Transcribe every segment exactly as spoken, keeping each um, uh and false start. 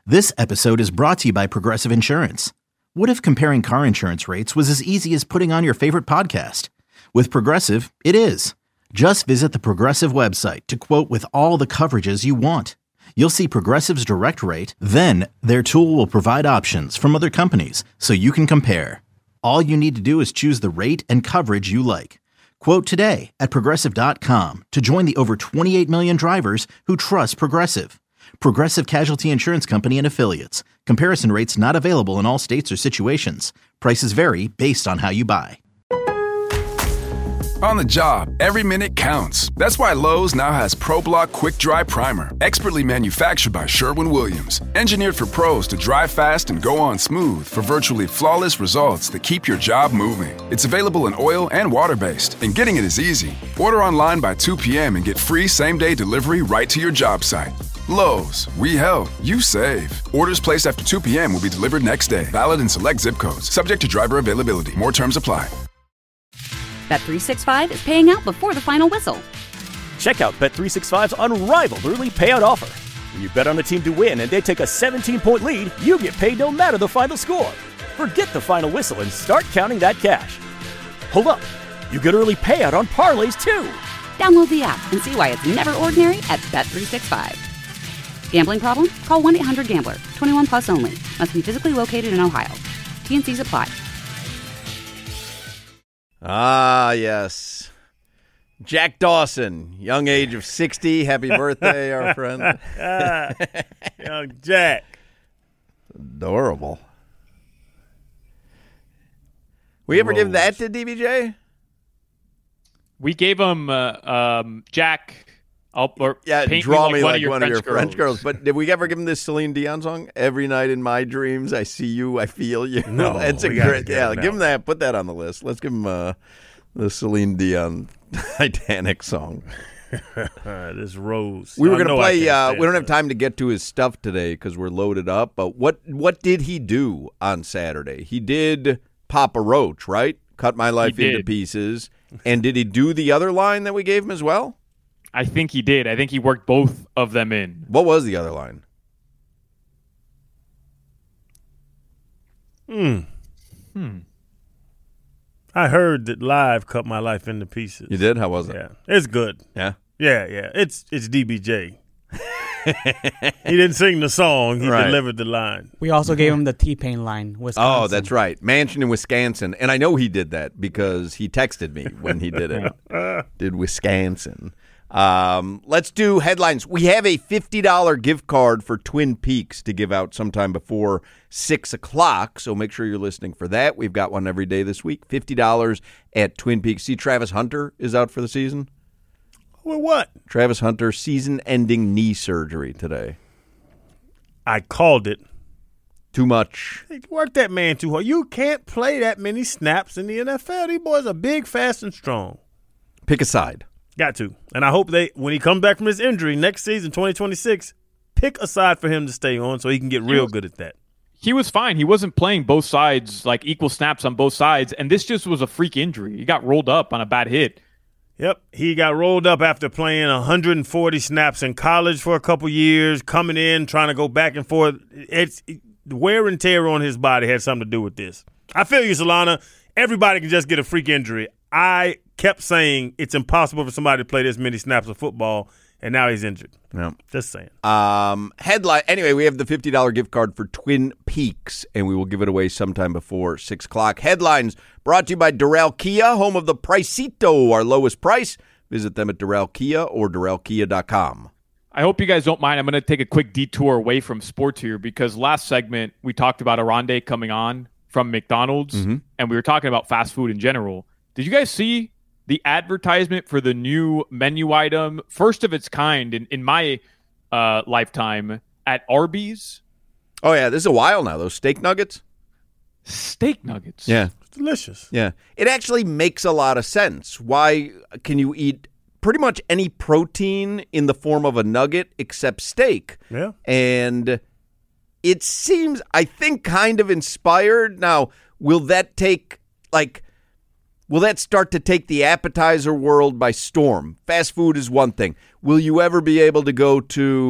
This episode is brought to you by Progressive Insurance. What if comparing car insurance rates was as easy as putting on your favorite podcast? With Progressive, it is. Just visit the Progressive website to quote with all the coverages you want. You'll see Progressive's direct rate, then their tool will provide options from other companies so you can compare. All you need to do is choose the rate and coverage you like. Quote today at Progressive dot com to join the over twenty-eight million drivers who trust Progressive. Progressive Casualty Insurance Company and Affiliates. Comparison rates not available in all states or situations. Prices vary based on how you buy. On the job, every minute counts. That's why Lowe's now has ProBlock Quick Dry Primer, expertly manufactured by Sherwin-Williams. Engineered for pros to dry fast and go on smooth for virtually flawless results that keep your job moving. It's available in oil and water-based, and getting it is easy. Order online by two p.m. and get free same-day delivery right to your job site. Lowe's, we help, you save. Orders placed after two p.m. will be delivered next day. Valid in select zip codes. Subject to driver availability. More terms apply. Bet three sixty-five is paying out before the final whistle. Check out Bet three sixty-five's unrivaled early payout offer. When you bet on a team to win and they take a seventeen-point lead, you get paid no matter the final score. Forget the final whistle and start counting that cash. Hold up. You get early payout on parlays, too. Download the app and see why it's never ordinary at Bet three sixty-five. Gambling problem? Call one eight hundred gambler. twenty-one plus only. Must be physically located in Ohio. T and C's apply. Ah, yes. Jack Dawson, young age of sixty. Happy birthday, our friend. Young Jack. Adorable. We ever Rose. give that to D B J? We gave him uh, um, Jack. I'll, or Yeah, paint draw me like, me one, like of your, one French of your girls. French girls. But did we ever give him this Celine Dion song? Every night in my dreams, I see you, I feel you. No, it's a we gotta great. give Yeah, him that give him one. that. Put that on the list. Let's give him uh, the Celine Dion Titanic song. Uh, this Rose. We were I going to know I play. can't Uh, stand we don't have that. time to get to his stuff today because we're loaded up. But what what did he do on Saturday? He did Papa Roach, right? Cut my life He into did. pieces. And did he do the other line that we gave him as well? I think he did. I think he worked both of them in. What was the other line? Hmm. Hmm. I heard that live cut my life into pieces. You did? How was it? Yeah, it's good. Yeah. Yeah, yeah. It's it's D B J. He didn't sing the song. He Right. delivered the line. We also gave him the T-Pain line, Wisconsin. Oh, that's right. Mansion in Wisconsin. And I know he did that because he texted me when he did it. Did Wisconsin. Um, let's do headlines. We have a fifty dollars gift card for Twin Peaks to give out sometime before six o'clock, so make sure you're listening for that. We've got one every day this week. fifty dollars at Twin Peaks. See, Travis Hunter is out for the season. Well, what? Travis Hunter, season-ending knee surgery today. I called it. Too much. Hey, work that man too hard. You can't play that many snaps in the N F L. These boys are big, fast, and strong. Pick a side. Got to. And I hope they, when he comes back from his injury next season, twenty twenty-six, pick a side for him to stay on so he can get real good at that. He was fine. He wasn't playing both sides, like equal snaps on both sides, and this just was a freak injury. He got rolled up on a bad hit. Yep. He got rolled up after playing one hundred forty snaps in college for a couple years, coming in, trying to go back and forth. It's it, wear and tear on his body had something to do with this. I feel you, Solana. Everybody can just get a freak injury. I kept saying it's impossible for somebody to play this many snaps of football, and now he's injured. Yeah. Just saying. Um, headline. Anyway, we have the fifty dollars gift card for Twin Peaks, and we will give it away sometime before six o'clock. Headlines brought to you by Doral Kia, home of the Pricito, our lowest price. Visit them at Doral Kia or Doral Kia dot com. I hope you guys don't mind. I'm going to take a quick detour away from sports here because last segment we talked about Aronde coming on from McDonald's, Mm-hmm. and we were talking about fast food in general. Did you guys see the advertisement for the new menu item, first of its kind in, in my uh, lifetime, at Arby's? Oh, yeah, this is a while now, those steak nuggets. Steak nuggets. Yeah. It's delicious. Yeah. It actually makes a lot of sense. Why can you eat pretty much any protein in the form of a nugget except steak? Yeah. And it seems, I think, kind of inspired. Now, will that take, like, will that start to take the appetizer world by storm? Fast food is one thing. Will you ever be able to go to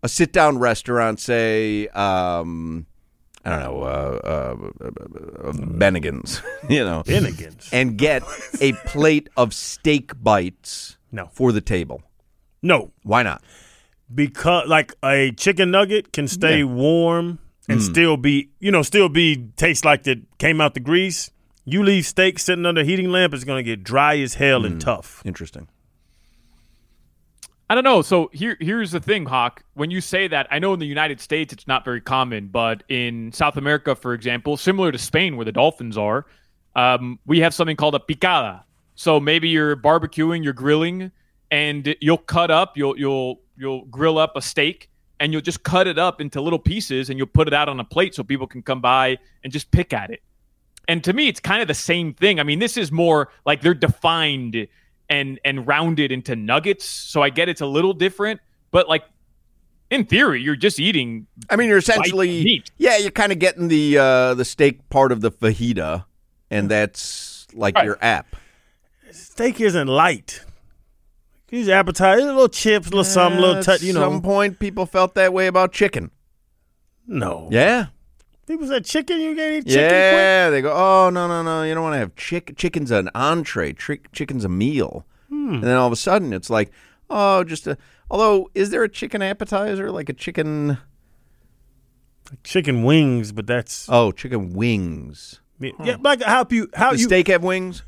a sit-down restaurant, say, um, I don't know, uh, uh, uh, Bennigan's, you know, Bennigan's, and get a plate of steak bites no. for the table? No. Why not? Because like a chicken nugget can stay Yeah. warm and Mm. still be, you know, still be taste like it came out the grease. You leave steak sitting under a heating lamp, it's going to get dry as hell Mm. and tough. Interesting. I don't know. So here, here's the thing, Hawk. When you say that, I know in the United States it's not very common, but in South America, for example, similar to Spain where the Dolphins are, um, we have something called a picada. So maybe you're barbecuing, you're grilling, and you'll cut up, you'll you'll you'll grill up a steak, and you'll just cut it up into little pieces, and you'll put it out on a plate so people can come by and just pick at it. And to me, it's kind of the same thing. I mean, this is more like they're defined and and rounded into nuggets. So I get it's a little different, but like in theory, you're just eating. I mean, you're essentially meat. Yeah, you're kind of getting the uh, the steak part of the fajita, and that's like Right. your app. Steak isn't light. These appetizers, little chips, little something, little At touch, you know. some point, people felt that way about chicken. No. Yeah. People said chicken, you can't eat chicken Yeah, they go, oh, no, no, no, you don't want to have chicken. Chicken's an entree. Tri- chicken's a meal. Hmm. And then all of a sudden, it's like, oh, just a, although, is there a chicken appetizer? Like a chicken, quick. Chicken wings, but that's oh, chicken wings. yeah. Like how you how Does you steak have wings?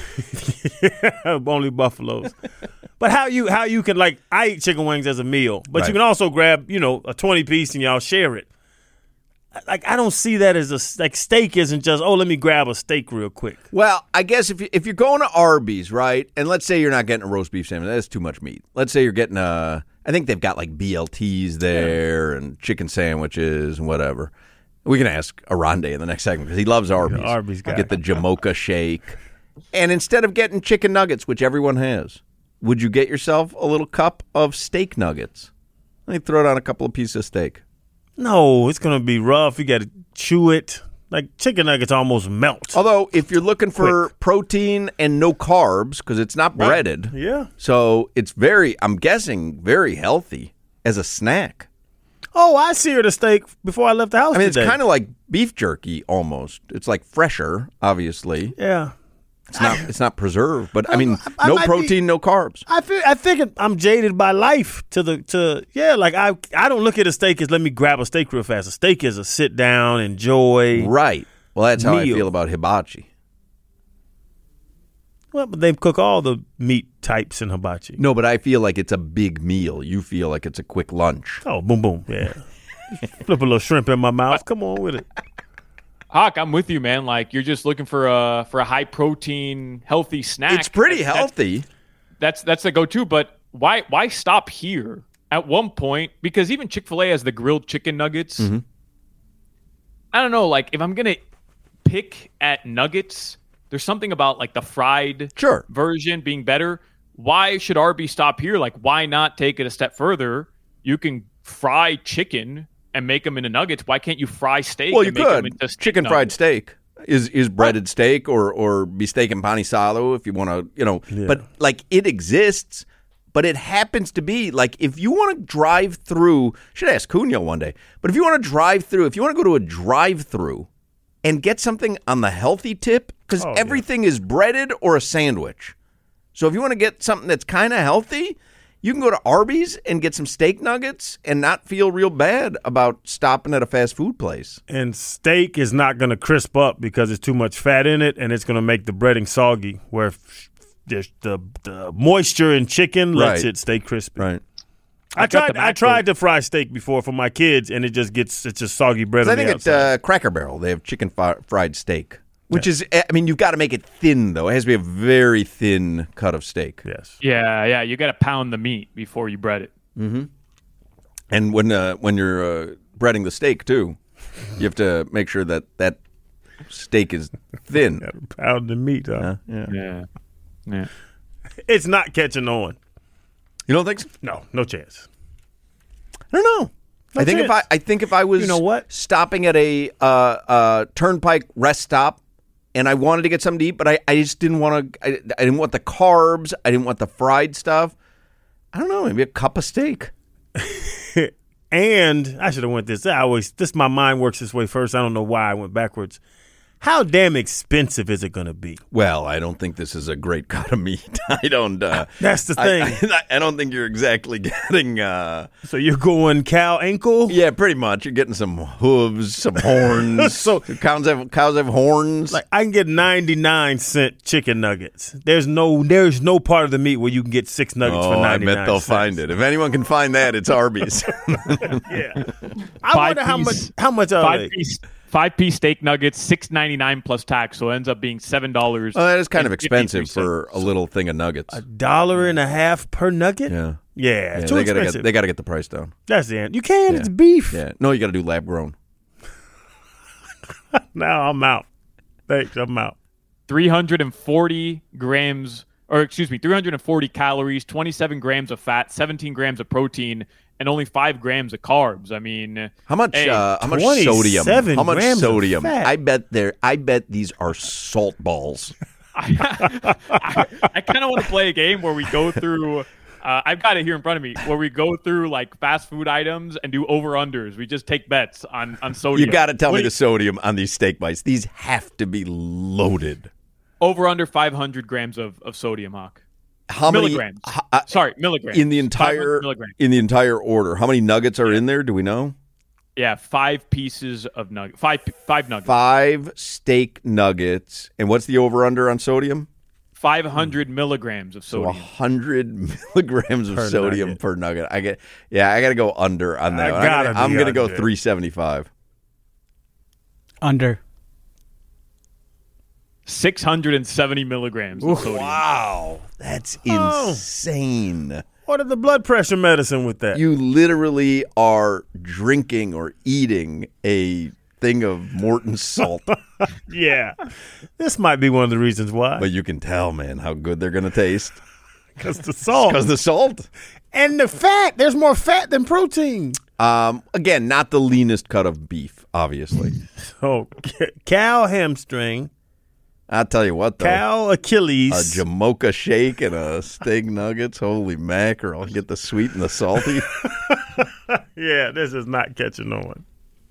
only buffaloes. But how you how you can like I eat chicken wings as a meal, but Right. you can also grab you know a twenty piece and y'all share it. Like I don't see that as a like steak isn't just oh let me grab a steak real quick. Well, I guess if you, if you're going to Arby's, right, and let's say you're not getting a roast beef sandwich, that's too much meat. Let's say you're getting a, I think they've got like B L Ts there and chicken sandwiches and whatever. We can ask Aronde in the next segment because he loves Arby's. Arby's guy. Get the Jamocha shake. And instead of getting chicken nuggets, which everyone has, would you get yourself a little cup of steak nuggets? Let me throw down a couple of pieces of steak. No, it's gonna be rough. You got to chew it. Like chicken nuggets almost melt. Although, if you're looking for protein and no carbs, because it's not breaded, Yeah. so it's very, I'm guessing, very healthy as a snack. Oh, I seared a steak before I left the house I mean, today. it's kind of like beef jerky almost. It's like fresher, obviously. yeah. It's not. It's not preserved, but I mean, I no might be- protein, no carbs. I feel, I think it, I'm jaded by life to the to yeah like I I don't look at a steak as let me grab a steak real fast. A steak is a sit down, enjoy. Right. Well, that's how I Meal. feel about hibachi. Well, but they cook all the meat types in hibachi. No, but I feel like it's a big meal. You feel like it's a quick lunch. Oh, boom boom, yeah. Flip a little shrimp in my mouth. Come on with it. Hawk, I'm with you, man. Like you're just looking for a for a high protein, healthy snack. It's pretty That's- healthy. That's that's the go-to. But why why stop here? At one point, because even Chick-fil-A has the grilled chicken nuggets. Mm-hmm. I don't know. Like if I'm gonna pick at nuggets, there's something about like the fried Sure. version being better. Why should Arby's stop here? Like why not take it a step further? You can fry chicken and make them into nuggets. Why can't you fry steak? Well, you and make them could. into steak Chicken fried nuggets? steak is is breaded steak or or bistec and pani salo if you want to, you know. But like it exists, but it happens to be like if you want to drive through. Should ask Cunha one day. But if you want to drive through, if you want to go to a drive through and get something on the healthy tip, because Oh, yeah. everything is breaded or a sandwich. So if you want to get something that's kind of healthy, you can go to Arby's and get some steak nuggets and not feel real bad about stopping at a fast food place. And steak is not going to crisp up because it's too much fat in it, and it's going to make the breading soggy. Where f- the, the the moisture in chicken lets Right. it stay crispy. Right. I I've got tried. the I macros. tried to fry steak before for my kids, and it just gets it's just soggy bread I on think the at outside. uh, Cracker Barrel they have chicken fi- fried steak, which is, I mean, you've got to make it thin, though. It has to be a very thin cut of steak. yes. Yeah, yeah. You got to pound the meat before you bread it. And when uh, when you're uh, breading the steak, too, you have to make sure that that steak is thin. Pound the meat. Huh? Yeah. Yeah, yeah. It's not catching on. You don't think so? No, no chance. I don't know. No I think if chance. I, I think if I was You know what? stopping at a uh, uh, turnpike rest stop and I wanted to get something to eat, but I, I just didn't want to. I, I didn't want the carbs. I didn't want the fried stuff. I don't know. Maybe a cup of steak. And I should have went this. I always this my mind works this way first. I don't know why I went backwards. How damn expensive is it going to be? Well, I don't think this is a great cut of meat. I don't. Uh, That's the thing. I, I, I don't think you're exactly getting. Uh, so you're going cow ankle? Yeah, pretty much. You're getting some hooves, some horns. So cows have cows have horns. Like I can get ninety-nine cent chicken nuggets. There's no there's no part of the meat where you can get six nuggets oh, for ninety-nine I bet they'll cents. find it. If anyone can find that, it's Arby's. Yeah. I Five wonder how piece- much how much are Five they? piece, five piece steak nuggets, six ninety nine plus tax, so it ends up being seven dollars. Oh, that is kind of expensive for a little thing of nuggets. A dollar and a half per nugget? Yeah. Yeah, Yeah, it's too they gotta expensive. get they gotta get the price down. That's the end. You can. Yeah. It's beef. Yeah. No, you got to do lab grown. Now I'm out. Thanks. I'm out. three hundred forty grams, or excuse me, three hundred forty calories, twenty-seven grams of fat, seventeen grams of protein, and only five grams of carbs. I mean, How much? hey, uh, how much sodium? twenty-seven How much grams of sodium? fat. I bet there. I bet these are salt balls. I, I, I kind of want to play a game where we go through. Uh, I've got it here in front of me, where we go through like fast food items and do over unders. We just take bets on on sodium. You got to tell me Wait. the sodium on these steak bites. These have to be loaded. over under five hundred grams of, of sodium, Hawk. How Milligrams. many? Uh, Sorry, milligrams. in the five hundred entire milligrams. in the entire order. How many nuggets are in there? Do we know? Yeah, five pieces of nugget. Five five nuggets. Five steak nuggets. And what's the over under on sodium? Five hundred milligrams of So a sodium. hundred milligrams of Per sodium nugget. per nugget. I get. Yeah, I got to go under on that. I one. gotta I'm gonna, I'm be gonna go under. three seventy five. Under. Six hundred and seventy milligrams of sodium. Wow, that's Oh. insane. Order the blood pressure medicine with that. You literally are drinking or eating a thing of Morton salt, Yeah. This might be one of the reasons why. but you can tell, man, how good they're gonna taste Because the salt. because the salt. And the fat. There's more fat than protein. Um, again, not the leanest cut of beef, obviously. Oh, c- cow hamstring, I'll tell you what, though. cow Achilles. A Jamocha shake and a steak nuggets. Holy mackerel. Get the sweet and the salty. Yeah, this is not catching on.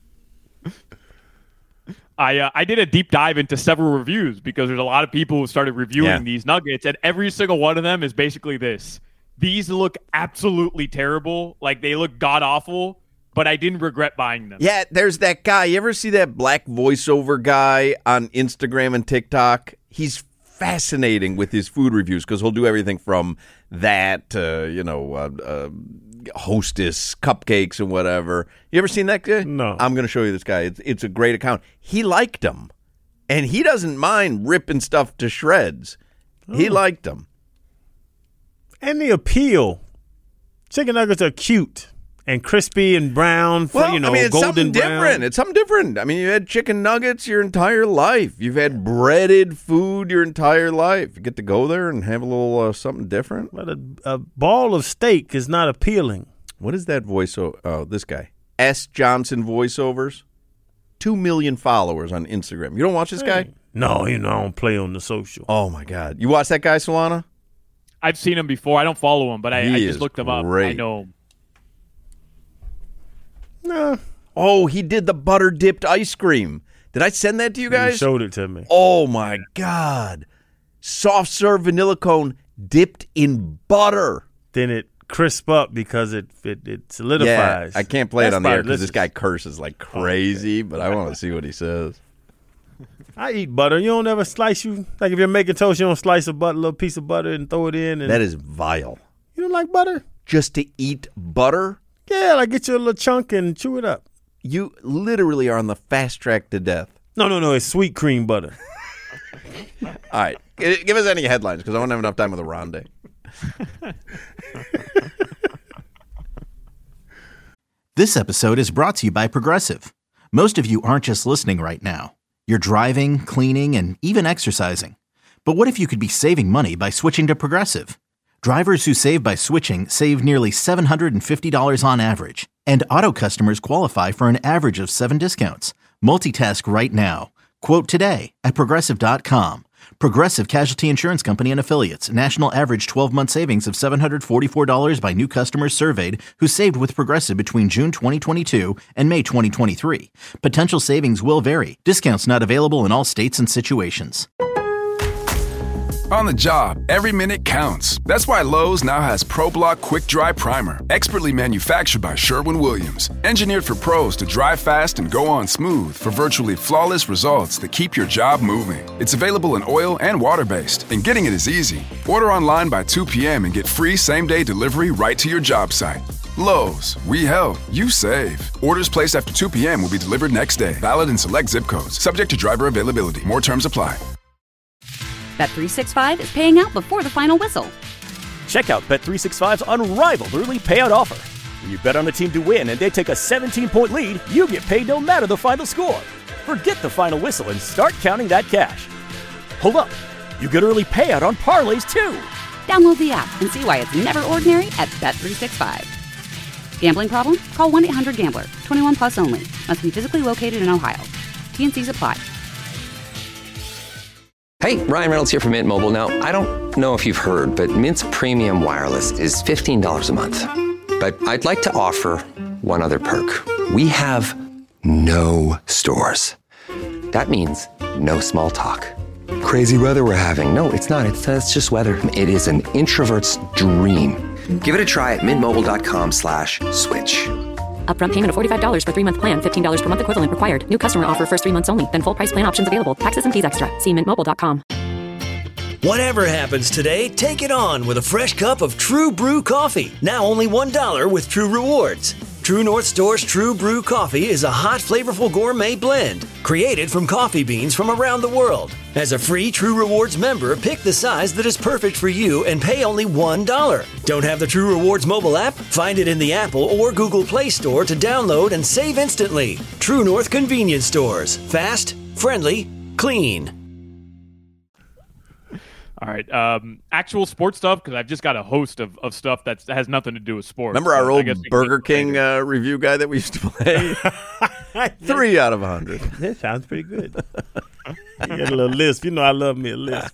I uh, I did a deep dive into several reviews because there's a lot of people who started reviewing Yeah. these nuggets, and every single one of them is basically this. These look absolutely terrible. Like, they look god-awful, but I didn't regret buying them. Yeah, there's that guy. You ever see that black voiceover guy on Instagram and TikTok? He's fascinating with his food reviews because he'll do everything from that to, you know, uh, uh, Hostess cupcakes and whatever. You ever seen that guy? No. I'm going to show you this guy. It's, it's a great account. He liked them, and he doesn't mind ripping stuff to shreds. He liked them. And the appeal. Chicken nuggets are cute and crispy and brown. For, Well, you know, I mean, it's golden something brown. different. It's something different. I mean, you had chicken nuggets your entire life. You've had breaded food your entire life. You get to go there and have a little uh, something different. But a, a ball of steak is not appealing. What is that voiceover? Oh, this guy. S. Johnson Voiceovers. Two million followers on Instagram. You don't watch this guy? No, you know, I don't play on the social. Oh, my God. You watch that guy, Solana? I've seen him before. I don't follow him, but I, He I is just looked him up. I great. know him. Nah, Oh, he did the butter dipped ice cream. Did I send that to you you guys? showed it to me. Oh, my God. Soft serve vanilla cone dipped in butter. Then it crisp up because it it, it solidifies. Yeah, I can't play That's it on the my air because this delicious. guy curses like crazy, but I want to see what he says. I eat butter. You don't ever slice you like if you're making toast, you don't slice a butter, little piece of butter and throw it in. And That is vile. you don't like butter? Just to eat butter? Yeah, like get you a little chunk and chew it up. You literally are on the fast track to death. No, no, no. It's sweet cream butter. All right. G- Give us any headlines because I won't have enough time with the Ronde. This episode is brought to you by Progressive. Most of you aren't just listening right now. You're driving, cleaning, and even exercising. But what if you could be saving money by switching to Progressive? Drivers who save by switching save nearly seven hundred fifty dollars on average. And auto customers qualify for an average of seven discounts. Multitask right now. Quote today at Progressive dot com. Progressive Casualty Insurance Company and Affiliates. National average twelve-month savings of seven hundred forty-four dollars by new customers surveyed who saved with Progressive between June twenty twenty-two and May twenty twenty-three. Potential savings will vary. Discounts not available in all states and situations. On the job, every minute counts. That's why Lowe's now has ProBlock Quick Dry Primer, expertly manufactured by Sherwin-Williams. Engineered for pros to dry fast and go on smooth for virtually flawless results that keep your job moving. It's available in oil and water-based, and getting it is easy. Order online by two p.m. and get free same-day delivery right to your job site. Lowe's, we help, you save. Orders placed after two p.m. will be delivered next day. Valid in select zip codes. Subject to driver availability. More terms apply. Bet three sixty-five is paying out before the final whistle. Check out Bet three sixty-five's unrivaled early payout offer. When you bet on the team to win and they take a seventeen-point lead, you get paid no matter the final score. Forget the final whistle and start counting that cash. Hold up. You get early payout on parlays, too. Download the app and see why it's never ordinary at Bet three sixty-five. Gambling problem? Call one eight hundred gambler. twenty-one plus only. Must be physically located in Ohio. T and C's apply. Hey, Ryan Reynolds here from Mint Mobile. Now, I don't know if you've heard, but Mint's premium wireless is fifteen dollars a month. But I'd like to offer one other perk. We have no stores. That means no small talk. Crazy weather we're having. No, it's not. It's, uh, it's just weather. It is an introvert's dream. Give it a try at mintmobile.com slash switch. Upfront payment of forty-five dollars for three-month plan, fifteen dollars per month equivalent required. New customer offer first three months only. Then full price plan options available. Taxes and fees extra. See mint mobile dot com. Whatever happens today, take it on with a fresh cup of True Brew coffee. Now only one dollar with True Rewards. True North Store's True Brew coffee is a hot, flavorful gourmet blend created from coffee beans from around the world. As a free True Rewards member, pick the size that is perfect for you and pay only one dollar. Don't have the True Rewards mobile app? Find it in the Apple or Google Play Store to download and save instantly. True North Convenience Stores. Fast, friendly, clean. All right. Um, actual sports stuff, because I've just got a host of, of stuff that's, that has nothing to do with sports. Remember our so old Burger King uh, review guy that we used to play? Three out of a hundred. That sounds pretty good. You got a little lisp. You know I love me a lisp.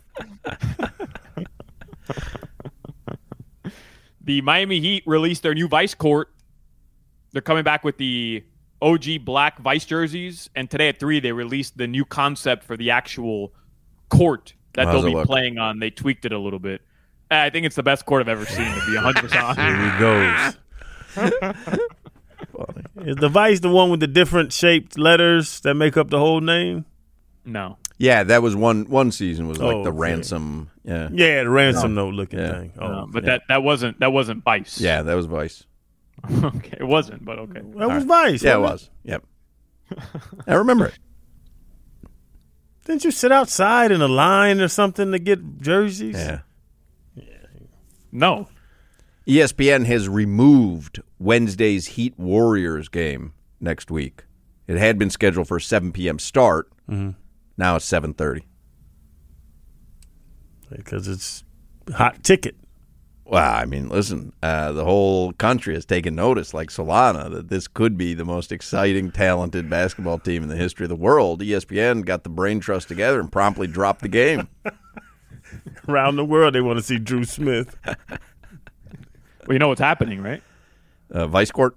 The Miami Heat released their new Vice court. They're coming back with the O G black Vice jerseys, and today at three they released the new concept for the actual court that How's they'll be look? playing on. They tweaked it a little bit. I think it's the best court I've ever seen, to be one hundred percent honest. Here he goes. Is the Vice the one with the different shaped letters that make up the whole name? No. Yeah, that was one one season was like Oh, the okay. ransom. Yeah, Yeah, the ransom note looking Yeah. thing. Oh, No, but yeah. that, that wasn't that wasn't Vice. yeah, that was Vice. Okay, it wasn't, but okay. that was Vice. Yeah, it wasn't was. Yep, I remember it. Didn't you sit outside in a line or something to get jerseys? Yeah. No. E S P N has removed Wednesday's Heat Warriors game next week. It had been scheduled for a seven p.m. start. Mm-hmm. Now it's seven thirty. Because it's hot ticket. Well, I mean, listen, uh, the whole country has taken notice, like Solana, that this could be the most exciting, talented basketball team in the history of the world. E S P N got the brain trust together and promptly dropped the game. Around the world, they want to see Drew Smith. Well, you know what's happening, right? Uh, Vice Court?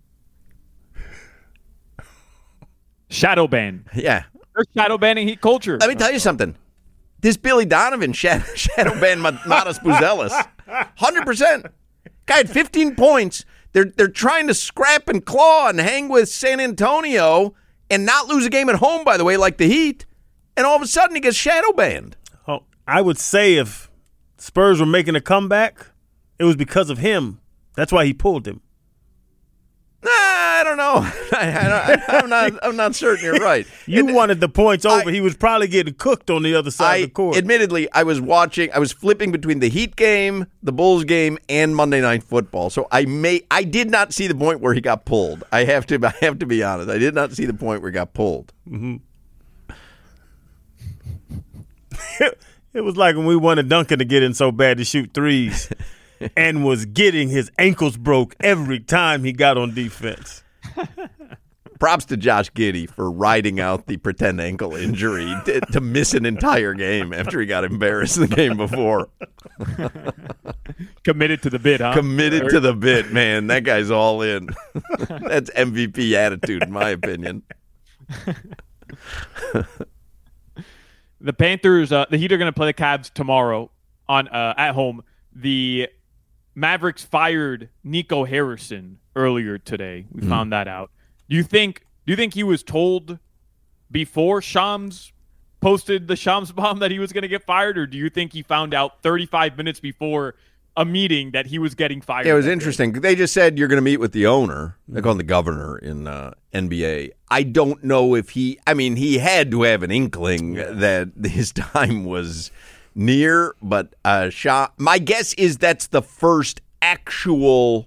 Shadow ban. Yeah. They're shadow banning Heat culture. Let me tell you something. This Billy Donovan shadow, shadow banned Matas Buzelis. one hundred percent. Guy had fifteen points. They're they're trying to scrap and claw and hang with San Antonio and not lose a game at home, by the way, like the Heat. And all of a sudden he gets shadow banned. Oh, I would say if Spurs were making a comeback, it was because of him. That's why he pulled him. Nah, I don't know. I, I, I'm not. I'm not certain you're right. You And- wanted the points over. I- he was probably getting cooked on the other side I of the court. admittedly, I was watching. I was flipping between the Heat game, the Bulls game, and Monday Night Football. So I may. I did not see the point where he got pulled. I have to. I have to be honest. I did not see the point where he got pulled. Mm-hmm. It was like when we wanted Duncan to get in so bad to shoot threes and was getting his ankles broke every time he got on defense. Props to Josh Giddey for riding out the pretend ankle injury to, to miss an entire game after he got embarrassed the game before. Committed to the bit, huh? Committed to the bit, man. That guy's all in. That's M V P attitude, in my opinion. The Panthers, uh, the Heat are going to play the Cavs tomorrow on uh, at home. The Mavericks fired Nico Harrison earlier today. We mm. found that out. Do you think? Do you think he was told before Shams posted the Shams bomb that he was going to get fired, or do you think he found out thirty-five minutes before a meeting that he was getting fired? Yeah, it was interesting. Day? They just said you're going to meet with the owner. They call him the governor in uh, N B A. I don't know if he. I mean, he had to have an inkling yeah. that his time was near. But uh, Shah, my guess is that's the first actual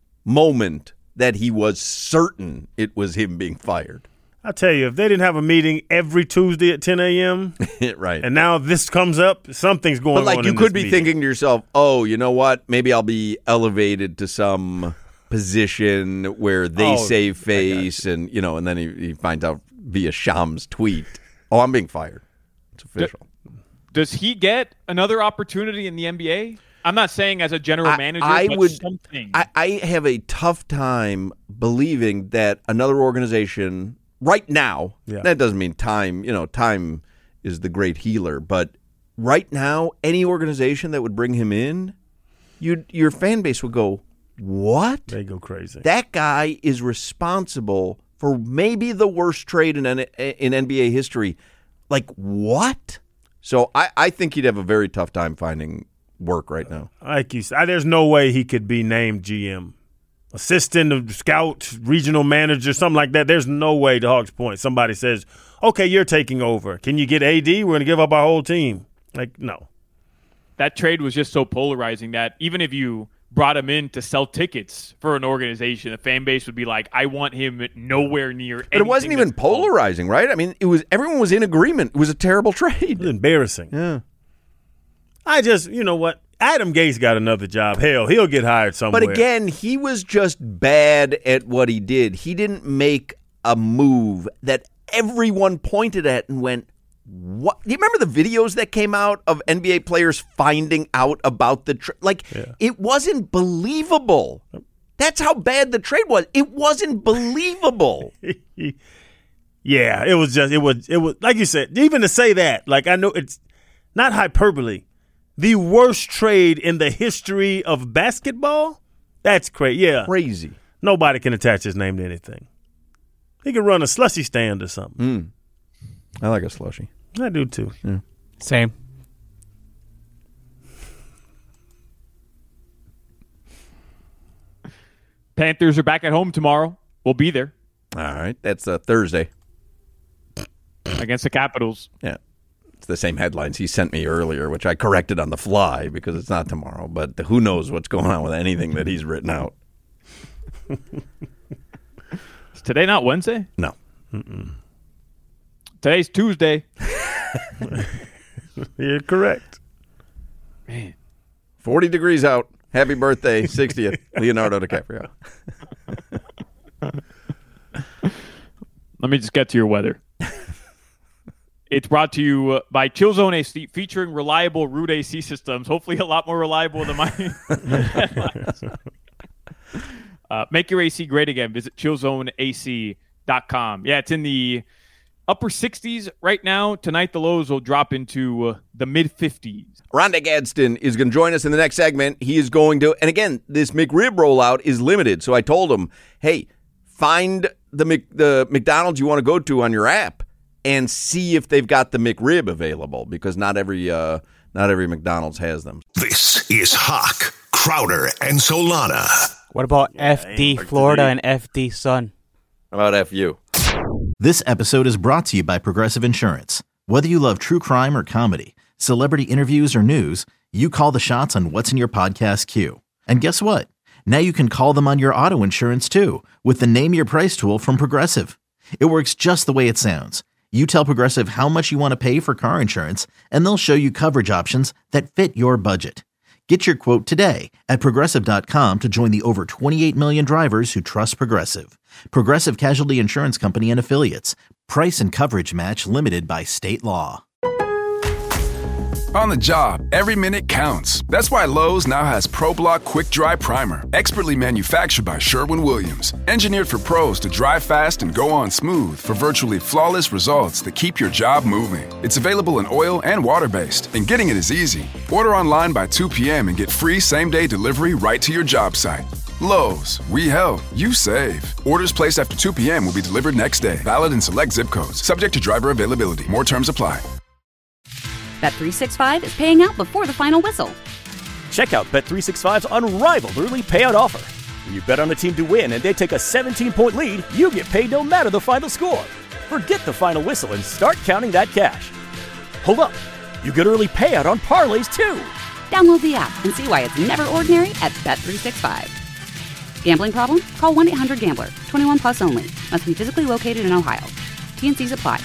moment that he was certain it was him being fired. I'll tell you, if they didn't have a meeting every Tuesday at ten a.m., right, and now this comes up, something's going on. But like on you in could this be meeting. thinking to yourself, oh, you know what? Maybe I'll be elevated to some position where they Oh, save face, and you know, and then he, he finds out via Shams' tweet, oh, I'm being fired. It's official. Does he get another opportunity in the N B A? I'm not saying as a general I, manager, I but would, something. I, I have a tough time believing that another organization right now, Yeah. that doesn't mean time, you know, time is the great healer, but right now, any organization that would bring him in, you'd, your fan base would go, what? They go crazy. That guy is responsible for maybe the worst trade in, in N B A history. Like, what? So I, I think he'd have a very tough time finding work right now. Like you said, there's no way he could be named G M. Assistant, scout, regional manager, something like that. There's no way to Hawks Point somebody says, okay, you're taking over. Can you get A D? We're going to give up our whole team. Like, no. That trade was just so polarizing that even if you brought him in to sell tickets for an organization, the fan base would be like, I want him nowhere near anything. But it wasn't even polarizing, right? I mean, it was everyone was in agreement. It was a terrible trade. It was embarrassing. Yeah. I just, you know what? Adam Gase got another job. Hell, he'll get hired somewhere. But again, he was just bad at what he did. He didn't make a move that everyone pointed at and went, what? Do you remember the videos that came out of N B A players finding out about the trade? Like, Yeah. it wasn't believable. That's how bad the trade was. It wasn't believable. Yeah, it was just, it was, it was, like you said, even to say that, like, I know it's not hyperbole. The worst trade in the history of basketball? That's crazy. Yeah. Crazy. Nobody can attach his name to anything. He could run a slushy stand or something. Mm. I like a slushy. I do too. Yeah. Same. Panthers are back at home tomorrow. We'll be there All right. That's uh, Thursday. against the Capitals. Yeah. It's the same headlines he sent me earlier, which I corrected on the fly because it's not tomorrow. But who knows what's going on with anything that he's written out. Is today not Wednesday? No. Mm-mm. Today's Tuesday. You're correct. Man. forty degrees out. Happy birthday, sixtieth, Leonardo DiCaprio. Let me just get to your weather. It's brought to you by ChillZone A C, featuring reliable Root A C systems. Hopefully a lot more reliable than my headlines. Uh, make your A C great again. Visit chill zone A C dot com. Yeah, it's in the upper sixties right now. Tonight the lows will drop into uh, the mid-fifties. Rondé Gadsden is going to join us in the next segment. He is going to, and again, this McRib rollout is limited. So I told him, hey, find the Mc, the McDonald's you want to go to on your app and see if they've got the McRib available, because not every uh, not every McDonald's has them. This is Hawk, Crowder, and Solana. What about F D Florida and F D Sun? How about F U? This episode is brought to you by Progressive Insurance. Whether you love true crime or comedy, celebrity interviews or news, you call the shots on what's in your podcast queue. And guess what? Now you can call them on your auto insurance too with the Name Your Price tool from Progressive. It works just the way it sounds. You tell Progressive how much you want to pay for car insurance, and they'll show you coverage options that fit your budget. Get your quote today at Progressive dot com to join the over twenty-eight million drivers who trust Progressive. Progressive Casualty Insurance Company and Affiliates. Price and coverage match limited by state law. On the job, every minute counts. That's why Lowe's now has ProBlock Quick Dry Primer, expertly manufactured by Sherwin-Williams. Engineered for pros to dry fast and go on smooth for virtually flawless results that keep your job moving. It's available in oil and water-based, and getting it is easy. Order online by two p.m. and get free same-day delivery right to your job site. Lowe's, we help, you save. Orders placed after two p.m. will be delivered next day. Valid in select zip codes. Subject to driver availability. More terms apply. Bet three sixty-five is paying out before the final whistle. Check out Bet three sixty-five's unrivaled early payout offer. When you bet on a team to win and they take a seventeen-point lead, you get paid no matter the final score. Forget the final whistle and start counting that cash. Hold up. You get early payout on parlays, too. Download the app and see why it's never ordinary at Bet three sixty-five. Gambling problem? Call one eight hundred gambler. twenty-one plus only. Must be physically located in Ohio. T N Cs apply.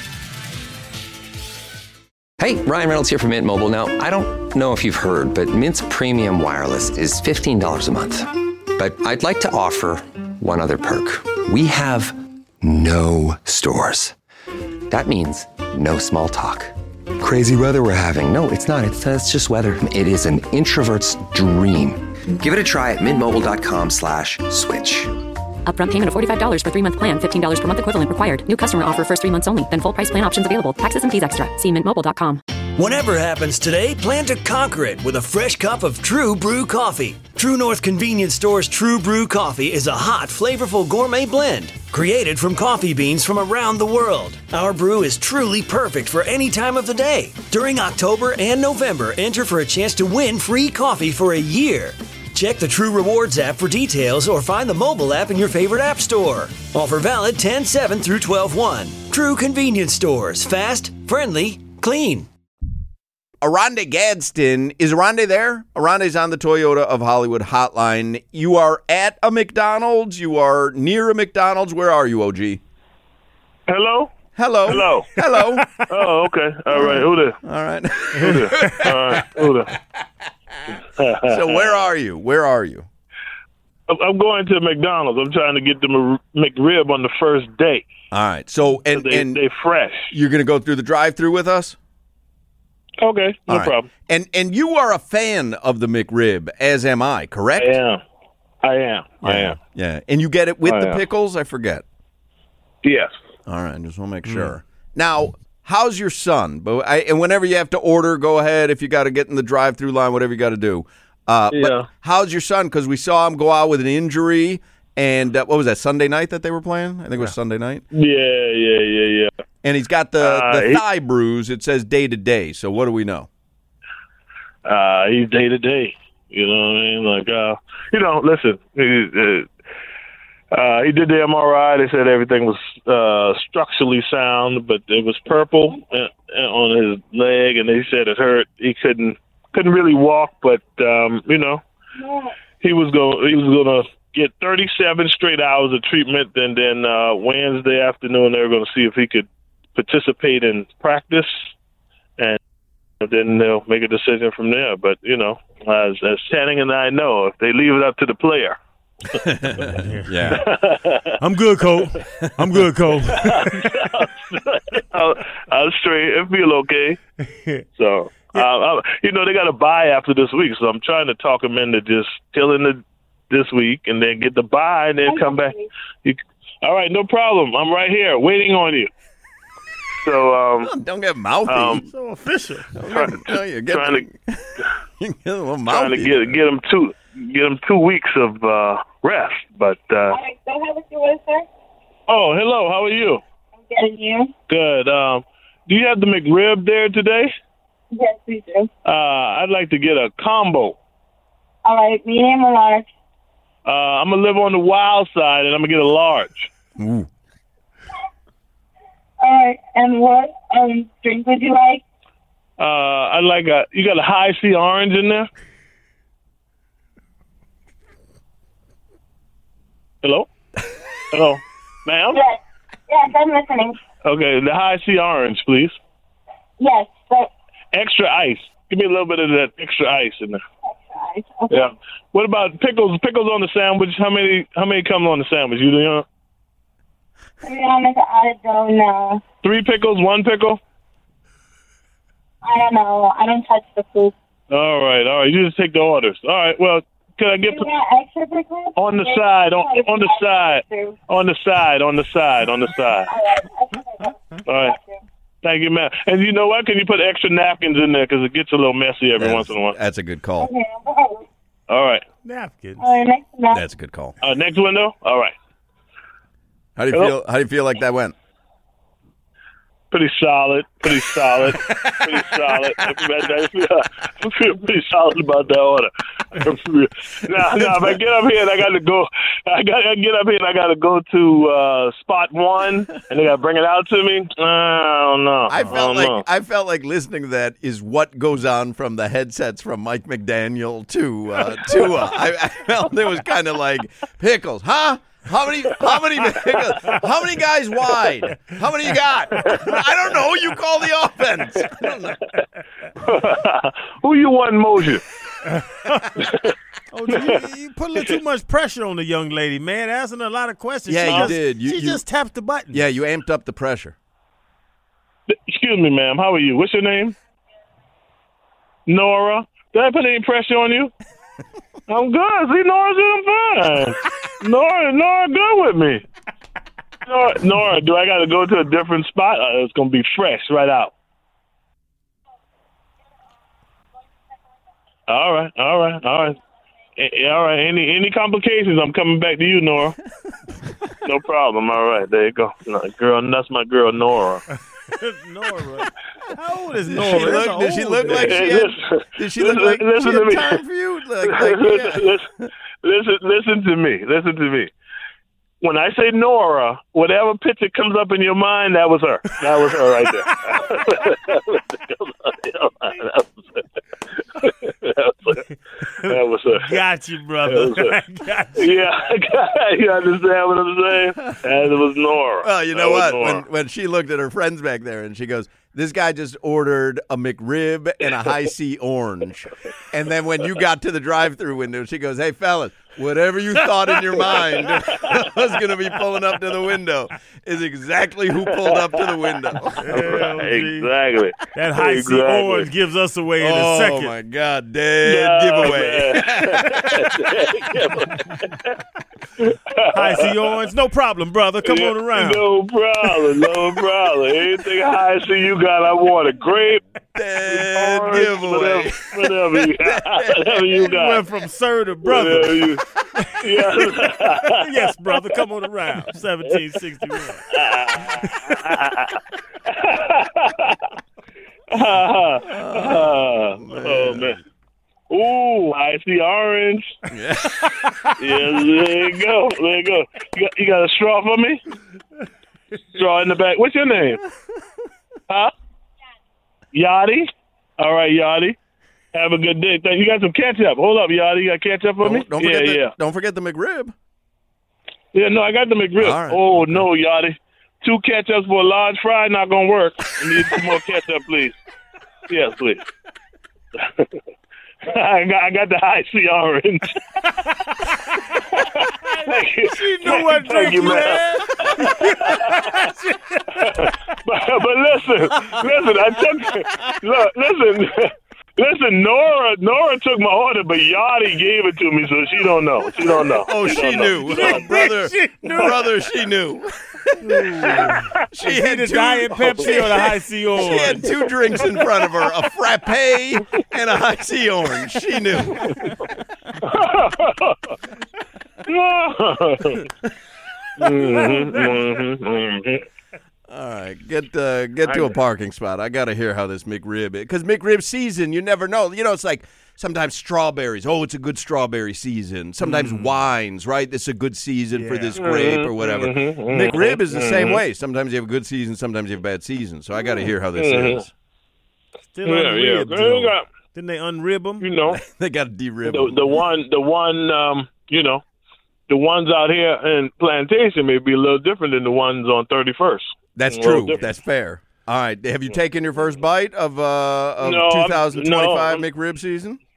Hey, Ryan Reynolds here from Mint Mobile. Now, I don't know if you've heard, but Mint's premium wireless is fifteen dollars a month. But I'd like to offer one other perk. We have no stores. That means no small talk. Crazy weather we're having. No, it's not. It's, uh, it's just weather. It is an introvert's dream. Give it a try at mintmobile.com slash switch. Upfront payment of forty-five dollars for three-month plan, fifteen dollars per month equivalent required. New customer offer first three months only. Then full price plan options available. Taxes and fees extra. See mint mobile dot com. Whatever happens today, plan to conquer it with a fresh cup of True Brew coffee. True North Convenience Store's True Brew coffee is a hot, flavorful gourmet blend created from coffee beans from around the world. Our brew is truly perfect for any time of the day. During October and November, enter for a chance to win free coffee for a year. Check the True Rewards app for details or find the mobile app in your favorite app store. Offer valid ten seven through twelve one. True Convenience Stores. Fast, friendly, clean. Aronde Gadsden. Is Aronde there? Aronde's on the Toyota of Hollywood hotline. You are at a McDonald's. You are near a McDonald's. Where are you, O G? Hello? Hello. Hello. Hello. Oh, okay. All right. Who there? All right. Who there? All right. Who there? So where are you? Where are you? I'm going to McDonald's. I'm trying to get the McRib on the first day. All right. So and so they, and they fresh. You're going to go through the drive-through with us? Okay, no right. problem. And and you are a fan of the McRib, as am I, correct? I am. I am. Yeah. I am. Yeah. And you get it with I the am. pickles? I forget. Yes. All right. Just want to make sure. Mm. Now, how's your son? But I, and whenever you have to order, go ahead. If you got to get in the drive-through line, whatever you got to do. Uh, yeah. But how's your son? Because we saw him go out with an injury. And uh, what was that, Sunday night that they were playing? I think it was Sunday night. Yeah, yeah, yeah, yeah. And he's got the, Uh, the he- thigh bruise. It says day to day. So what do we know? Uh, he's day to day. You know what I mean? Like, uh, you know, listen. He, uh, uh, he did the M R I. They said everything was uh, structurally sound, but it was purple uh, on his leg, and they said it hurt. He couldn't couldn't really walk, but um, you know, he was going he was going to get thirty-seven straight hours of treatment, and then uh, Wednesday afternoon they were going to see if he could participate in practice, and then they'll make a decision from there. But, you know, as, as Channing and I know, if they leave it up to the player. Yeah. I'm good, Cole. I'm good, Cole. I'll, I'll straight. It feel okay. So, uh, I, you know, they got a bye after this week, so I'm trying to talk them into just killing it this week and then get the bye and then come back. You, all right, no problem. I'm right here waiting on you. So um, oh, don't get mouthy. Um, so official. Try, tell you, get trying the, to get a little trying mouthy. to get get them two get them two weeks of uh, rest. But uh, oh, hello. How are you? I'm getting you. Good. Um, do you have the McRib there today? Yes, we do. Uh, I'd like to get a combo. All right, medium or large? Uh, I'm gonna live on the wild side, and I'm gonna get a large. Ooh. All right, and what um drink would you like? Uh, I'd like a. You got a high C orange in there? Hello? Hello? Ma'am? Yes. Yes, I'm listening. Okay, the high C orange, please. Yes, but Extra ice. Give me a little bit of that extra ice in there. fries. Okay. Yeah. What about pickles? Pickles on the sandwich. How many? How many come on the sandwich? You know? To be honest, I don't know. Three pickles, one pickle. I don't know. I don't touch the food. All right, all right. You just take the orders. All right. Well, can I get You want extra pickles? on the side? On, on the side. On the side. On the side. On the side. All right. Thank you, man. And you know what? Can you put extra napkins in there because it gets a little messy every That's, once in a while. that's a good call. Okay. All right. Napkins. All right, next one. That's a good call. Uh, next window. All right. How do you Hello? feel? How do you feel like that went? Pretty solid. Pretty solid. Pretty solid. I feel pretty solid about that order. Now, now, if I get up here and I got to go, I got to get up here and I got to go to uh, spot one, and they got to bring it out to me. I don't know. I felt don't like know. I felt like listening to that is what goes on from the headsets from Mike McDaniel to uh, Tua. I, I felt it was kind of like pickles, huh? How many? How many? Pickles? How many guys wide? How many you got? I don't know. You call the offense. I don't know. Who you want in motion? Oh, you, you put a little too much pressure on the young lady, man. Asking her a lot of questions. Yeah, she you just, did. You- she you- just tapped the button. Yeah, you amped up the pressure. Excuse me, ma'am. How are you? What's your name? Nora. Did I put any pressure on you? I'm good. See, Nora's doing fine. Nora, Nora, good with me. Nora, Nora, do I got to go to a different spot? Uh, it's gonna be fresh right out. All right, all right, all right, Eh, all right. Any any complications? I'm coming back to you, Nora. No problem. All right, there you go. No, girl, that's my girl, Nora. Nora. How old is Did Nora? she That's look, an did she old look lady. like she Hey, had, listen, did she look listen, like listen she to me. had time for you? Like, like, yeah. listen, listen, listen, listen to me. Listen to me. When I say Nora, whatever picture comes up in your mind, that was her. That was her right there. that was her. That was her. That was her. Got you, brother. That was her. Got you. Yeah, you understand what I'm saying? And it was Nora. Well, you That know was what? Nora. When when she looked at her friends back there and she goes, "This guy just ordered a McRib and a high C orange," and then when you got to the drive-through window, she goes, "Hey, fellas, whatever you thought in your mind was going to be pulling up to the window is exactly who pulled up to the window." Right, exactly. That high exactly. C orange gives us away in oh a second. my God, dead No, giveaway. High C orange, no problem, brother. Come on around. No problem, no problem. Anything high C you got, I want a grape. Dead orange, giveaway. Whatever, whatever, you, whatever you got. Went from sir to brother. Whatever you- yeah. Yes, brother. Come on around. seventeen sixty-one. oh, man. Ooh, I see orange. Yeah. Yeah, there you go. There you go. You got, you got a straw for me? Straw in the back. What's your name? Huh? Yachty. All right, Yachty. Have a good day. Thank- You got some ketchup. Hold up, Yachty. You got ketchup for me? Don't, don't yeah, forget the, yeah. don't forget the McRib. Yeah, no, I got the McRib. All right. Oh, no, Yachty. Two ketchups for a large fry, not going to work. I need some more ketchup, please. Yes, please. I got, I got the high C orange. Thank you. She knew what Thank drink you, you man. had. but, but listen, listen, I took, look, listen, listen, Nora, Nora took my order, but Yachty gave it to me, so she don't know. She don't know. Oh, she, don't knew. know. Oh, brother, She knew. brother, she knew. she Is had it the two, Diet Pepsi or the high C orange? She had two drinks in front of her, a frappe and a high C orange. She knew. Mhm, mhm, mhm. All right, get uh, get to a parking spot. I got to hear how this McRib is. Because McRib season, you never know. You know, it's like sometimes strawberries. Oh, it's a good strawberry season. Sometimes wines, right? It's a good season for this grape or whatever. Mhm, mhm, McRib is the same mhm. way. Sometimes you have a good season, sometimes you have a bad season. So I got to hear how this Mhm. is. Still Yeah, unribbed, yeah. though. You got- Didn't they unrib them? You know, They got to derib the, them. the one, the one, um, you know, the ones out here in Plantation may be a little different than the ones on thirty-first. That's A little true. different. That's fair. All right. Have you taken your first bite of uh of No, I'm- two thousand twenty-five no, I'm- McRib season?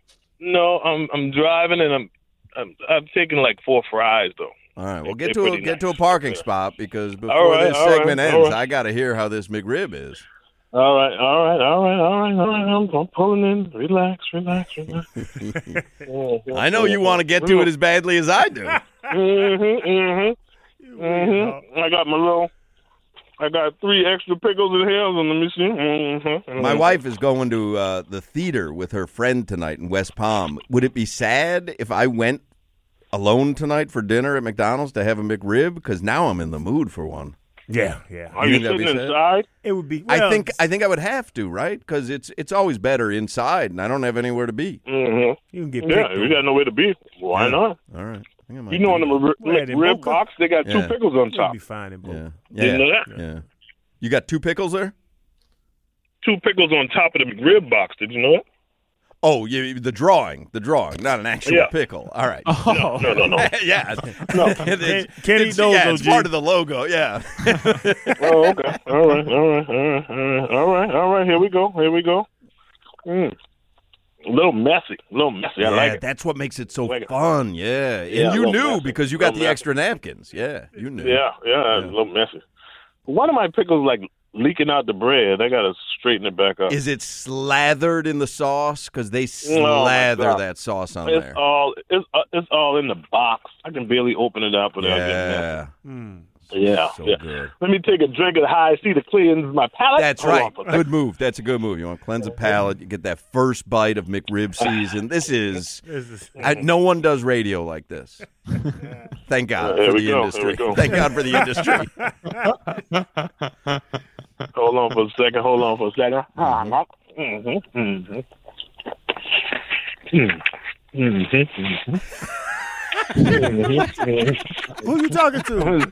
No, I'm I'm driving and I'm I'm, I'm taking like four fries though. All right, well, They're get to a, pretty get nice. to a parking spot because before All right, this all right, segment all ends, right. I got to hear how this McRib is. All right, all right, all right, all right, all right. I'm, I'm pulling in. Relax, relax, relax. I know you want to get to it as badly as I do. Mm-hmm, mm-hmm, mm-hmm. I got my little. I got three extra pickles in here. Let me see. Mm-hmm. My wife is going to uh, the theater with her friend tonight in West Palm. Would it be sad if I went alone tonight for dinner at McDonald's to have a McRib? Because now I'm in the mood for one. Yeah, yeah. Are you, you sitting inside? It would be. I Well, think I think I would have to, right? Because it's it's always better inside, and I don't have anywhere to be. Mm-hmm. You can get Yeah, picked you on. got nowhere to be. Why Yeah. not? All right. I think I might You know, in do the that. Well, rib, in rib Boca? box, they got two Yeah. pickles on You'll top. be fine in both. Yeah. Didn't Yeah. know that? Yeah. You got two pickles there? Two pickles on top of the rib box. Did you know that? Oh, you, the drawing, the drawing, not an actual Yeah. pickle. All right. No, no, no, no. yeah. No. It's, Can't it's- eat those, yeah, it's O G. part of the logo. Yeah. Oh, okay. All right, all right, all right, all right, all right, all right. Here we go. Here we go. Mm. A little messy. A little messy. yeah, I like it. that's what makes it so Like it. fun. Yeah. And Yeah, a you little knew messy. because you got Little the messy. extra napkins. Yeah, you knew. Yeah, yeah, it's a little messy. One of my pickles like leaking out the bread. I gotta straighten it back up. Is it slathered in the sauce? Because they Oh, my slather God. that sauce on It's there. all it's uh, it's all in the box. I can barely open it up without getting Yeah. Mm. messy. Yeah, So yeah. good. Let me take a drink of the high C to cleanse my palate. That's Hold right. on for a second. Good move. That's a good move. You want to cleanse a palate. You get that first bite of McRib season. This is, This is- I, no one does radio like this. Thank God Here for we the go. Here industry. we go. Thank God for the industry. Hold on for a second. Hold on for a second. Mm-hmm. Mm-hmm. Mm-hmm. Mm-hmm. Who you talking to?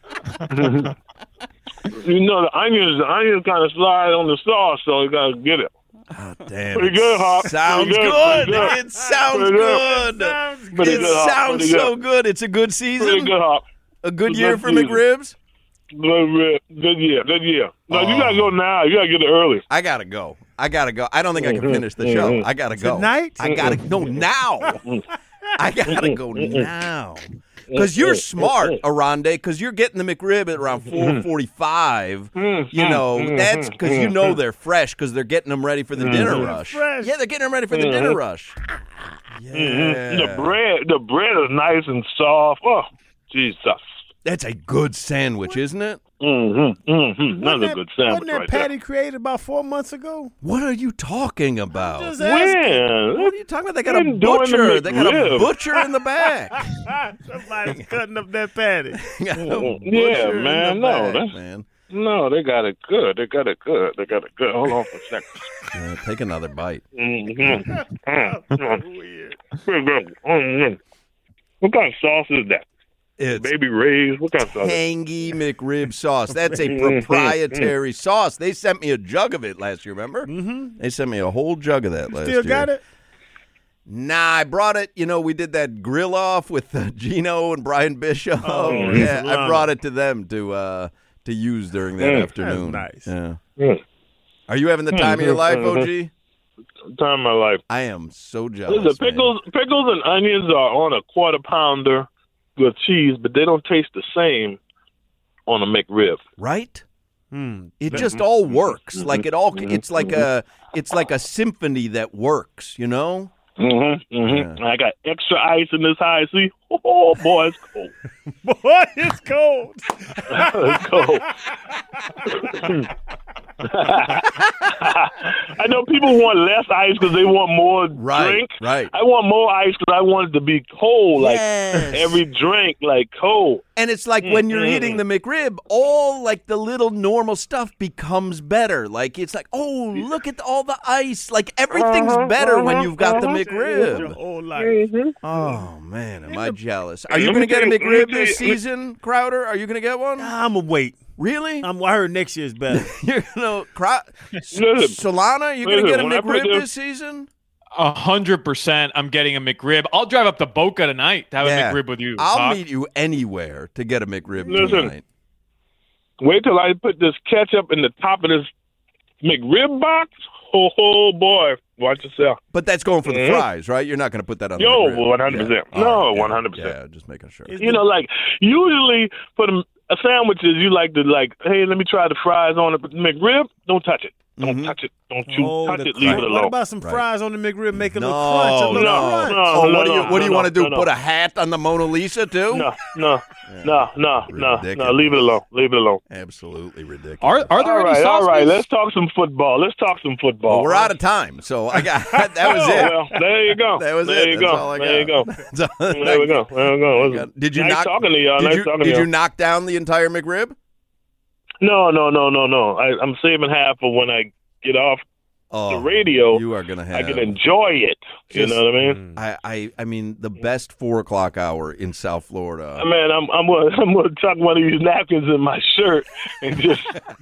You know the onions, the onions kind of slide on the sauce, so you gotta get it. Oh, damn. Pretty it good, Hawk. Sounds Pretty good. good. Pretty good. It sounds Pretty good. good. Sounds Pretty It good, Hawk. sounds Pretty so good. good. It's a good season. Pretty good, Hawk. A good Good year for season. McRibs. Good, good year. Good year. No, Oh. you gotta go now. You gotta get it early. I gotta go. I gotta go. I don't think I can Mhm. finish the show. Mhm. I gotta go. Tonight? I gotta no now. I gotta go now. Because you're smart, Aronde, because you're getting the McRib at around four forty-five. You know, that's because you know they're fresh because they're getting them ready for the dinner rush. fresh. Yeah, they're getting them ready for the dinner rush. Yeah. Mhm. The bread, the bread is nice and soft. Oh, Jesus. That's a good sandwich, isn't it? Mm-hmm. Mm-hmm. That's Wasn't a that- good sandwich Wasn't that right patty created about four months ago? What are you talking about? Just there. asking. When? What are you talking about? They got a Been doing the butcher. They got a McRib. butcher in the back. Somebody's cutting up that patty. Got a Mhm. butcher Yeah, in man, the no, back, that's- man. No, they got it good. They got it good. They got it good. Hold on for a second. Yeah, take another bite. Mm-hmm. Weird. Pretty good. Mm-hmm. What kind of sauce is that? It's Baby Ray's. What kind of sauce? tangy McRib sauce. That's a proprietary sauce. They sent me a jug of it last year, remember? Mm-hmm. They sent me a whole jug of that last year. Still got it? Nah, I brought it. You know, we did that grill off with uh, Gino and Brian Bishop. Oh, yeah, I Solano. brought it to them to uh, to use during that Mm, afternoon. that's Yeah. Mm. Are you having the time of your life, O G? Time of my life. I am so jealous. Listen, man. pickles, pickles and onions are on a quarter pounder with cheese, but they don't taste the same on a McRib. Right? Hmm. It just all works. Like it all. It's like a. It's like a symphony that works. You know. Mm-hmm. Mm-hmm. I got extra ice in this high C. Oh boy, it's cold. Boy, it's cold. It's cold. I know people want less ice because they want more Right, drink. right. I want more ice because I want it to be cold. Like Yes. every drink, like cold. And it's like when you're Mm-mm. eating the McRib, all like the little normal stuff becomes better. Like it's like, oh, look at all the ice. Like everything's Uh-huh, better when uh-huh, you've got the uh-huh. Your McRib. whole life. Mm-hmm. Oh man, am I jealous? Are you Let going me to get a tell you- let me McRib tell this you- let- season, Crowder? Are you going to get one? I'm going to wait. Really? I'm, I heard next year's better. You're going to Crow- Listen, Solana? You going to get a listen, when I put McRib this- this season? A hundred percent. I'm getting a McRib. I'll drive up to Boca tonight to have Yeah. a McRib with you. I'll Hawk. meet you anywhere to get a McRib Listen. tonight. Wait till I put this ketchup in the top of this McRib box. oh, oh boy, watch yourself. But that's going for the Mhm. fries, right? You're not going to put that on the Yo, McRib. one hundred percent. Yeah. No, All right, yeah. one hundred percent. Yeah, just making sure. You know, like usually for the uh, sandwiches, you like to like, hey, let me try the fries on the McRib. Don't touch it. Don't Mm-hmm. touch it. Don't you Oh, touch the it. Leave crunch. it alone. What about some fries on the McRib? Make a No, little crunch. A little no. crunch. No, Oh, no, what do you no, what do you no, want to do? no, no. Put a hat on the Mona Lisa too? No, no, no, no, no, Ridiculous. no. Leave it alone. Leave it alone. Absolutely ridiculous. Are are there All any right, all sauces? right. Let's talk some football. Let's talk some football. Well, we're out of time, so I got that was Oh, it. well, there you go. That was there it. You That's go. all I there you got. go. That's all- There we go. There we go. Did you nice knock? talking to y'all. Did nice you, talking to did y'all. you knock down the entire McRib? No, no, no, no, no. I, I'm saving half for when I get off Oh, the radio. you are gonna have. I can enjoy it. You Just- know what I mean? I, I, I mean, the best four o'clock hour in South Florida. I mean, I'm I'm gonna, I'm gonna tuck one of these napkins in my shirt and just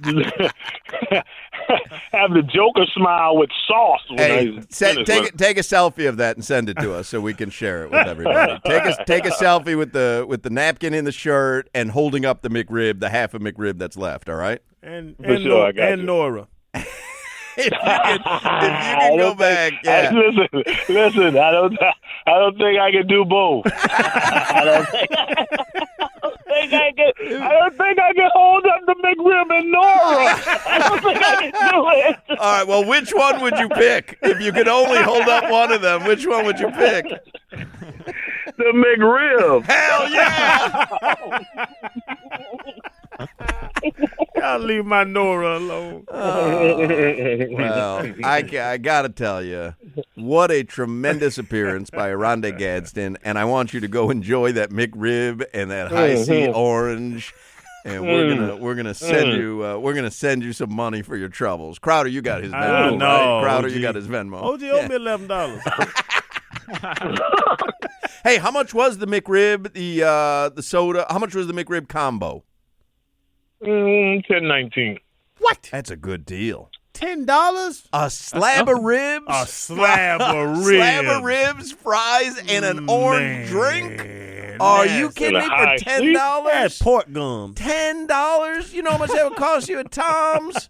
have the Joker smile with sauce. When Hey, I se- finish take with it, take a selfie of that and send it to us so we can share it with everybody. Take a take a selfie with the with the napkin in the shirt and holding up the McRib, the half of McRib that's left. All right. And For and, sure, Nor- I got and you. Nora. If you can, if you can go back, I, yeah. listen, listen. I don't. I don't think I can do both. I don't think. I don't think I can. I don't think I can hold up the McRib and Nora. I don't think I can do it. All right. Well, which one would you pick if you could only hold up one of them? Which one would you pick? The McRib. Hell yeah! I'll leave my Nora alone. Well, I, ca- I got to tell you, what a tremendous appearance by Aronde Gadsden, and I want you to go enjoy that McRib and that high C Mhm. orange, and we're Mm. gonna we're gonna send Mm. you uh, we're gonna send you some money for your troubles. Crowder, you got his I Venmo, know, right? Crowder, O G. you got his Venmo. O G owe me eleven dollars. Hey, how much was the McRib, the uh, the soda? How much was the McRib combo? Mm, ten nineteen. What? That's a good deal. Ten dollars? A slab of ribs, A slab of ribs. slab of ribs, fries, and an orange drink. Are you kidding me? And a For high ten seat? dollars? That's pork gum. Ten dollars? You know how much that would cost you at Tom's?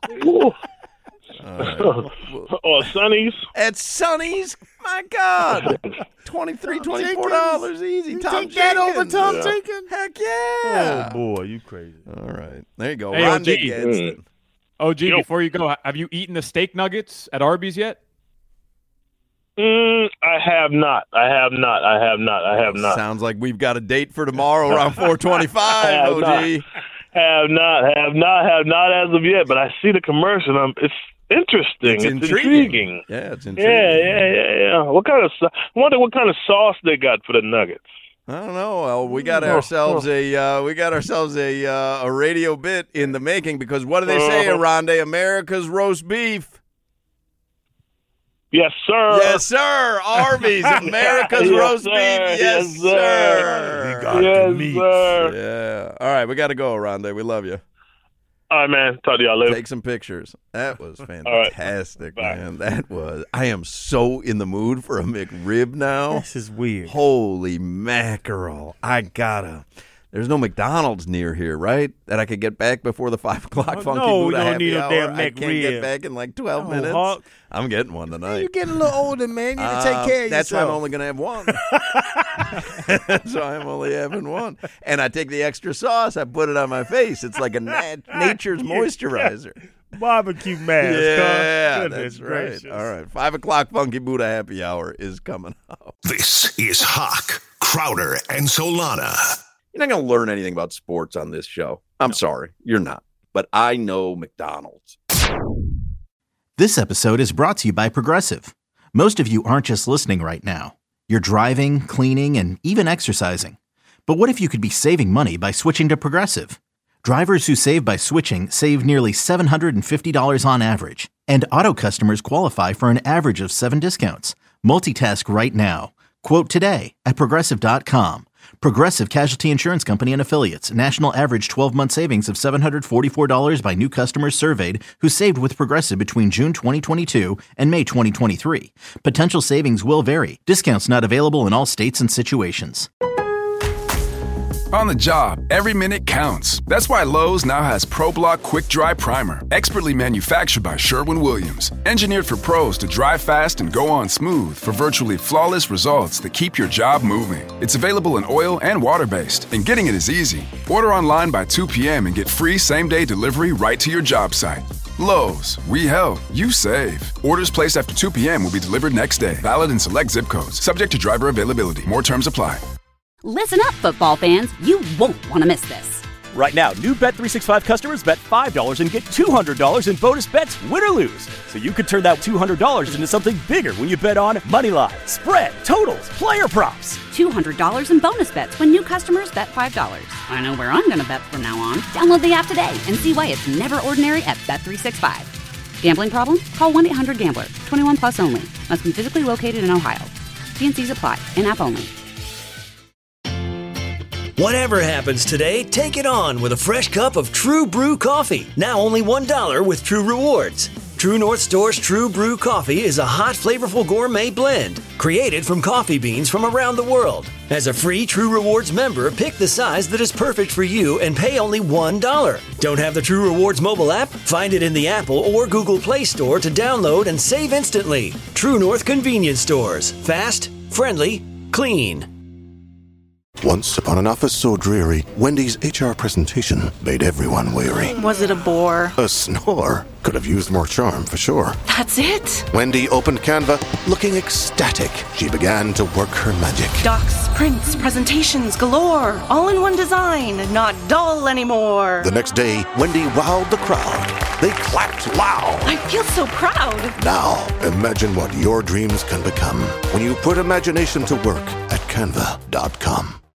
Or Sonny's. At Sonny's? My God. twenty-three dollars, twenty-four dollars easy. Tom Take that over Jenkins. Tom Yeah. Jenkins? Heck yeah. Oh, boy, you crazy. All right. There you go. Hey, Rondé O G. Gadsden. Oh, gee, Yo. before you go, have you eaten the steak nuggets at Arby's yet? Mm, I have not. I have not. I have not. I have not. Sounds like we've got a date for tomorrow around four twenty-five, Have O G. Have not. Have not. Have not as of yet. But I see the commercial. Um, it's interesting. It's It's, intriguing. intriguing. Yeah, it's intriguing. Yeah, yeah, yeah, yeah. What kind of? sa- I wonder what kind of sauce they got for the nuggets. I don't know. Well, we got Oh, ourselves oh. a uh, we got ourselves a uh, a radio bit in the making because what do they say, Uh-huh. Aronde? America's roast beef. Yes, sir. Yes, sir. Arby's, America's Yes, roast sir. beef. Yes, Yes, sir. sir. You got Yes, the meat. sir. Yeah. All right, we got to go, Aronde. We love you. All right, man. Talk to y'all later. Take some pictures. That was right. fantastic, Bye. man. That was. I am so in the mood for a McRib now. This is weird. Holy mackerel! I gotta. There's no McDonald's near here, right? That I could get back before the five o'clock Oh, funky no, we Buddha don't happy need no hour. damn I can't McRib. get back in like twelve Oh, minutes. Hawk. I'm getting one tonight. You're getting a little older, man. You need to Uh, take care of That's yourself. why I'm only going to have one. That's why I'm only having one. And I take the extra sauce, I put it on my face. It's like a nat- nature's moisturizer. Barbecue mask. Yeah, huh? Goodness that's right. gracious. All right. Five o'clock Funky Buddha happy hour is coming up. This is Hawk, Crowder, and Solana. You're not going to learn anything about sports on this show. I'm sorry. You're not. But I know McDonald's. This episode is brought to you by Progressive. Most of you aren't just listening right now. You're driving, cleaning, and even exercising. But what if you could be saving money by switching to Progressive? Drivers who save by switching save nearly seven hundred fifty dollars on average. And auto customers qualify for an average of seven discounts. Multitask right now. Quote today at Progressive dot com. Progressive Casualty Insurance Company and Affiliates. National average twelve-month savings of seven hundred forty-four dollars by new customers surveyed who saved with Progressive between June twenty twenty-two and May twenty twenty-three. Potential savings will vary. Discounts not available in all states and situations. On the job, every minute counts. That's why Lowe's now has ProBlock Quick Dry Primer, expertly manufactured by Sherwin-Williams. Engineered for pros to dry fast and go on smooth for virtually flawless results that keep your job moving. It's available in oil and water-based, and getting it is easy. Order online by two p.m. and get free same-day delivery right to your job site. Lowe's, we help, you save. Orders placed after two p.m. will be delivered next day. Valid in select zip codes. Subject to driver availability. More terms apply. Listen up, football fans. You won't want to miss this. Right now, new Bet three sixty-five customers bet five dollars and get two hundred dollars in bonus bets, win or lose. So you could turn that two hundred dollars into something bigger when you bet on moneyline, spread, totals, player props. two hundred dollars in bonus bets when new customers bet five dollars. I know where I'm going to bet from now on. Download the app today and see why it's never ordinary at Bet three sixty-five. Gambling problem? Call one eight hundred gambler. twenty-one plus only. Must be physically located in Ohio. T and C's apply. In-app only. Whatever happens today, take it on with a fresh cup of True Brew coffee. Now only one dollar with True Rewards. True North Store's True Brew coffee is a hot, flavorful gourmet blend created from coffee beans from around the world. As a free True Rewards member, pick the size that is perfect for you and pay only one dollar. Don't have the True Rewards mobile app? Find it in the Apple or Google Play Store to download and save instantly. True North Convenience Stores. Fast, friendly, clean. Once upon an office so dreary, Wendy's H R presentation made everyone weary. Was it a bore? A snore. Could have used more charm, for sure. That's it? Wendy opened Canva, looking ecstatic. She began to work her magic. Docs, prints, presentations galore. All in one design, not dull anymore. The next day, Wendy wowed the crowd. They clapped loud. I feel so proud. Now, imagine what your dreams can become when you put imagination to work at canva dot com.